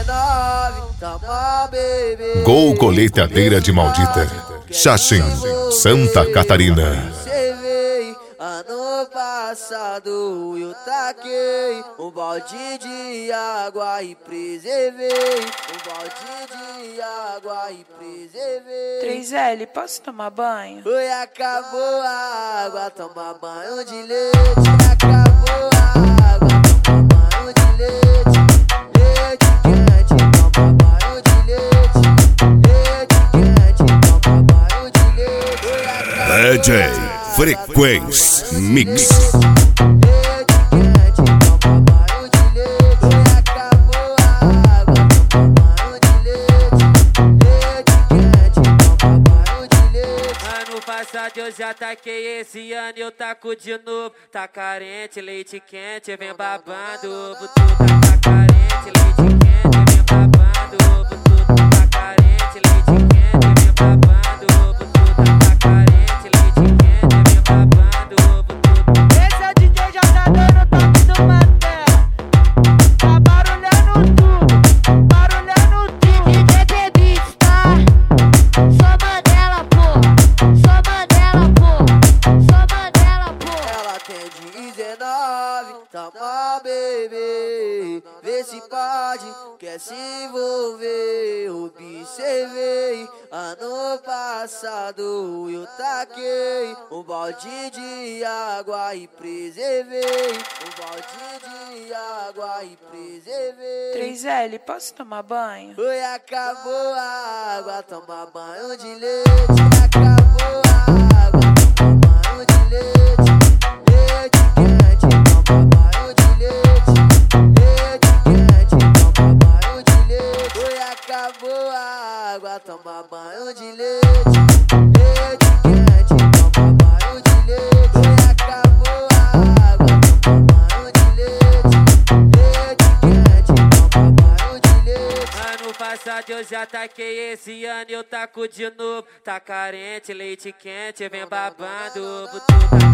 19, toma bebê. Gol Colheitadeira de Maldita, Xaxim, Santa Catarina. Cê veio ano passado, eu taquei um balde de água e preservei. Um balde de água e preservei. 3L, posso tomar banho? Foi, acabou a água, toma banho de leite. Acabou a água, toma banho de leite. Leite quente, toma banho de leite. Leite quente, toma banho de leite. DJ Frequência Mix. Eu já taquei, esse ano eu taco de novo. Tá carente, leite quente, vem babando. Ovo tudo tá carente, leite quente, vem babando. Ovo tudo tá carente, leite quente, vem babando. Ovo tudo tá carente, leite quente, vem babando. Ovo tudo. Esse é o DJ já dando toque do Matela. Tá barulhando tudo, barulhando tudo. DJ Beats, tá? Sou Mandela, pô. Sou Mandela, pô. Sou Mandela, pô. Ela tem 19, toma bebê. Vê se pode, quer se envolver. Observei, ano passado eu taquei um balde de água e preservei. Um balde de água e preservei. 3L, posso tomar banho? Foi, acabou a água, toma banho de leite. Acabou a água, toma banho de leite. Leite quente, toma banho de leite. Leite quente, toma banho de leite. Foi, acabou a água, toma banho de leite. Leite quente, toma banho de leite. Foi, acabou a água, toma banho de leite. Leite quente, toma banho de leite. Ano passado eu já taquei, esse ano eu taco de novo. Tá carente, leite quente, vem babando. Ovo tudo tá